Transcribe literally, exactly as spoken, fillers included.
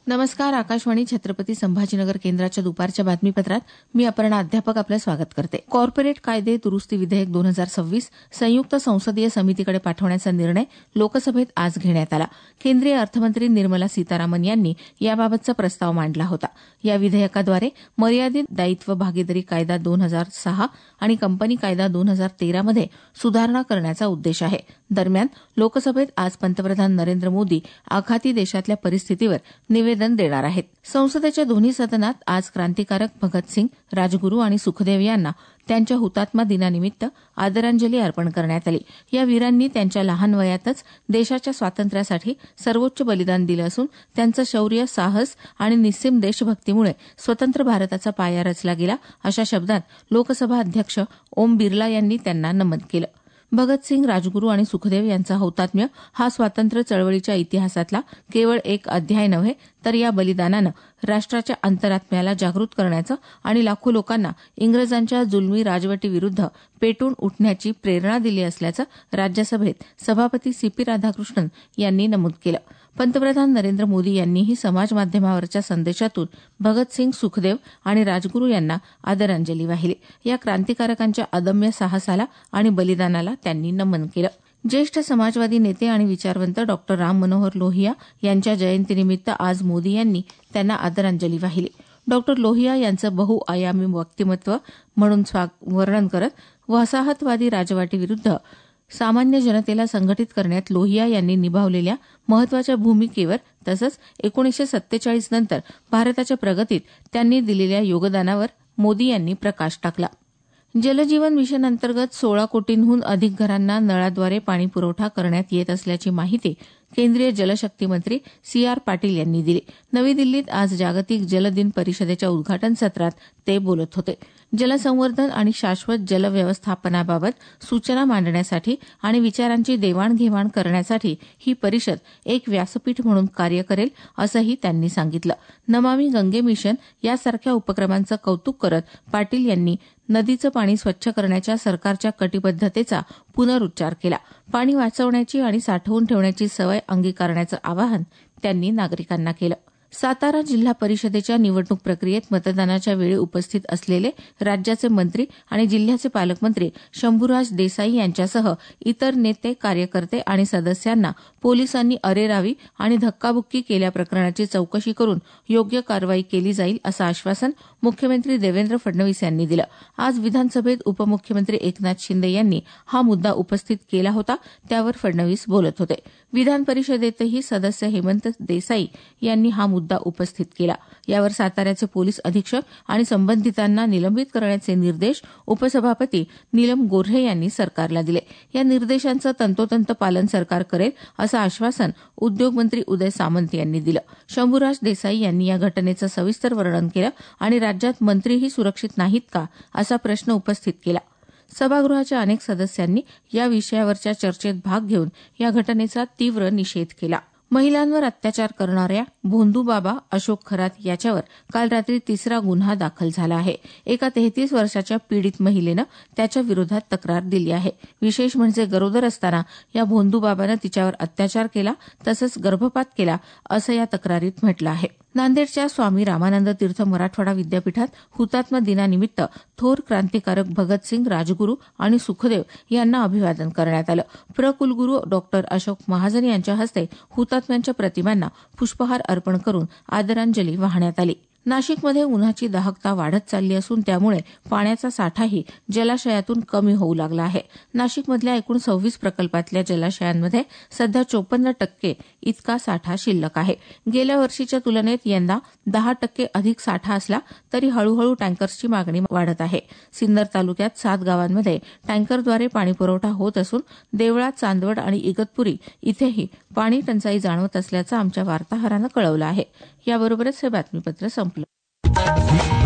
नमस्कार. आकाशवाणी छत्रपती संभाजीनगर केंद्राच्या दुपारच्या बातमीपत्रात मी अपर्णा अध्यापक आपलं स्वागत करते. कॉर्पोरेट कायदे दुरुस्ती विधेयक दोन हजार सव्वीस संयुक्त संसदीय समितीकडे पाठवण्याचा निर्णय लोकसभेत आज घेण्यात आला. केंद्रीय अर्थमंत्री निर्मला सीतारामन यांनी याबाबतचा प्रस्ताव मांडला होता. या विधेयकाद्वारे मर्यादित दायित्व भागीदारी कायदा दोन हजार सहा आणि कंपनी कायदा दोन हजार तेरा मध्ये सुधारणा करण्याचा उद्देश आहे. दरम्यान लोकसभेत आज पंतप्रधान नरेंद्र मोदी आखाती देशातल्या परिस्थितीवर निवेदन देणार आहेत. संसदेच्या दोन्ही सदनात आज क्रांतिकारक भगतसिंग, राजगुरू आणि सुखदेव यांना त्यांच्या हुतात्मा दिनानिमित्त आदरांजली अर्पण करण्यात आली. या वीरांनी त्यांच्या लहान वयातच देशाच्या स्वातंत्र्यासाठी सर्वोच्च बलिदान दिलं असून त्यांचं शौर्य, साहस आणि निस्सीम देशभक्तीमुळे स्वतंत्र भारताचा पाया रचला गेला, अशा शब्दात लोकसभा अध्यक्ष ओम बिर्ला यांनी त्यांना नमन केलं. भगतसिंग, राजगुरू आणि सुखदेव यांचा हौतात्म्य हा स्वातंत्र्य चळवळीच्या इतिहासातला केवळ एक अध्याय नव्हे, तर या बलिदानानं राष्ट्राच्या अंतरात्म्याला जागृत करण्याचं आणि लाखो लोकांना इंग्रजांच्या जुलमी राजवटीविरुद्ध पेटून उठण्याची प्रेरणा दिली असल्याचं राज्यसभेत सभापती सी पी राधाकृष्णन यांनी नमूद केलं. पंतप्रधान नरेंद्र मोदी यांनीही समाजमाध्यमावरच्या संदेशातून भगतसिंग, सुखदेव आणि राजगुरू यांना आदरांजली वाहिली. या क्रांतिकारकांच्या अदम्य साहसाला आणि बलिदानाला त्यांनी नमन केलं. ज्येष्ठ समाजवादी नेते आणि विचारवंत डॉक्टर राम मनोहर लोहिया यांच्या जयंतीनिमित्त आज मोदी यांनी त्यांना आदरांजली वाहिली. डॉक्टर लोहिया यांचं बहुआयामी व्यक्तिमत्व म्हणून वर्णन करत वसाहतवादी राजवटीविरुद्ध सामान्य जनतेला संघटित करण्यात लोहिया यांनी निभावलेल्या महत्वाच्या भूमिकेवर तसंच एकोणीसशे सत्तेचाळीस नंतर भारताच्या प्रगतीत त्यांनी दिलेल्या योगदानावर मोदी यांनी प्रकाश टाकला. जलजीवन मिशन अंतर्गत सोळा कोटींहून अधिक घरांना नळाद्वारे पाणी पुरवठा करण्यात येत असल्याची माहिती केंद्रीय जलशक्ती मंत्री सी आर पाटील यांनी दिली. नवी दिल्लीत आज जागतिक जल दिन परिषदेच्या उद्घाटन सत्रात ते बोलत होते. जलसंवर्धन आणि शाश्वत जल व्यवस्थापनाबाबत सूचना मांडण्यासाठी आणि विचारांची देवाणघेवाण करण्यासाठी ही परिषद एक व्यासपीठ म्हणून कार्य करेल, असंही त्यांनी सांगितलं. नमामि गंगे मिशन यासारख्या उपक्रमांचं कौतुक करत पाटील यांनी नदीचं पाणी स्वच्छ करण्याच्या सरकारच्या कटिबद्धतेचा पुनरुच्चार केला. पाणी वाचवण्याची आणि साठवून ठेवण्याची सवय अंगीकारण्याचं आवाहन त्यांनी नागरिकांना केलं. सातारा जिल्हा परिषदेच्या निवडणूक प्रक्रियेत मतदानाच्या वेळी उपस्थित असलेले राज्याचे मंत्री आणि जिल्ह्याचे पालकमंत्री शंभूराज देसाई यांच्यासह इतर नेते, कार्यकर्ते आणि सदस्यांना पोलिसांनी अरेरावी आणि धक्काबुक्की केल्याप्रकरणाची चौकशी करून योग्य कारवाई केली जाईल, असं आश्वासन मुख्यमंत्री देवेंद्र फडणवीस यांनी दिलं. आज विधानसभेत उपमुख्यमंत्री एकनाथ शिंदे यांनी हा मुद्दा उपस्थित केला होता, त्यावर फडणवीस बोलत होते. विधान परिषदेतही सदस्य हेमंत देसाई यांनी हा मुद्दा उपस्थित केला. यावर साताऱ्याचे पोलीस अधीक्षक आणि संबंधितांना निलंबित करण्याचे निर्देश उपसभापती नीलम गोऱ्हे यांनी सरकारला दिले. या निर्देशांचं तंतोतंत पालन सरकार करेल, असं आश्वासन उद्योगमंत्री उदय सामंत यांनी दिलं. शंभूराज देसाई यांनी या घटनेचं सविस्तर वर्णन केलं आणि राज्यात मंत्रीही सुरक्षित नाहीत का, असा प्रश्न उपस्थित केला. सभागृहाच्या अनेक सदस्यांनी या विषयावरच्या चर्चेत भाग घेऊन या घटनेचा तीव्र निषेध केला. महिलांवर अत्याचार करणाऱ्या भोंदूबाबा अशोक खरात याच्यावर काल रात्री तिसरा गुन्हा दाखल झाला आहे. एका तेहतीस वर्षाच्या पीडित महिलेनं त्याच्या विरोधात तक्रार दिली आहे. विशेष म्हणजे गरोदर असताना या भोंदूबाबानं तिच्यावर अत्याचार केला तसंच गर्भपात केला, असं या तक्रारीत म्हटलं आहे. नांदेडच्या स्वामी रामानंद तीर्थ मराठवाडा विद्यापीठात हुतात्मा दिनानिमित्त थोर क्रांतिकारक भगतसिंग, राजगुरू आणि सुखदेव यांना अभिवादन करण्यात आलं. प्र कुलगुरू डॉक्टर अशोक महाजन यांच्या हस्ते हुतात्म्यांच्या प्रतिमांना पुष्पहार अर्पण करून आदरांजली वाहण्यात आली. नाशिकमध्ये उन्हाची दाहकता वाढत चालली असून त्यामुळे पाण्याचा साठाही जलाशयातून कमी होऊ लागला आहे. नाशिकमधल्या एकूण सव्वीस प्रकल्पातल्या जलाशयांमध्ये सध्या चोपन्न टक्के इतका साठा शिल्लक आहे. गेल्या वर्षीच्या तुलनेत यंदा दहा टक्के अधिक साठा असला तरी हळूहळू टँकर्सची मागणी वाढत आहे. सिन्नर तालुक्यात सात गावांमध्ये टँकरद्वारे पाणीपुरवठा होत असून देवळा, चांदवड आणि इगतपुरी इथेही पाणी टंचाई जाणवत असल्याचं आमच्या वार्ताहरानं कळवलं आहे. याबरोबरच हे बातमीपत्र संपलं.